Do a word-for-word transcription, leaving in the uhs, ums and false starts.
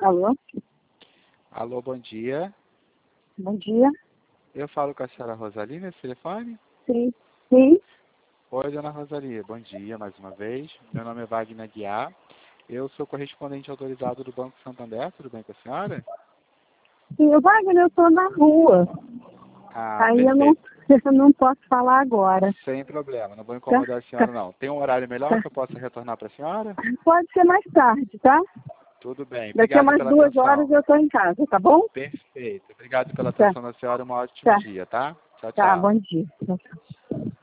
Alô? Alô, bom dia. Bom dia. Eu falo com a senhora Rosalie nesse telefone? Sim. Sim? Oi, dona Rosalie. Bom dia mais uma vez. Meu nome é Wagner Guiar. Eu sou correspondente autorizado do Banco Santander. Tudo bem com a senhora? Sim, o Wagner, eu estou na rua. Ah, Aí eu não, perfeito. eu não posso falar agora. Sem problema. Não vou Tá? incomodar a Tá. senhora, não. Tem um horário melhor Tá. que eu possa retornar para a senhora? Pode ser mais tarde, tá? Tudo bem. Daqui a Obrigado umas pela duas horas atenção. eu estou em casa, tá bom? Perfeito. Obrigado pela Tá. atenção da senhora. Um ótimo Tá. dia, tá? Tchau, Tá, tchau. bom dia.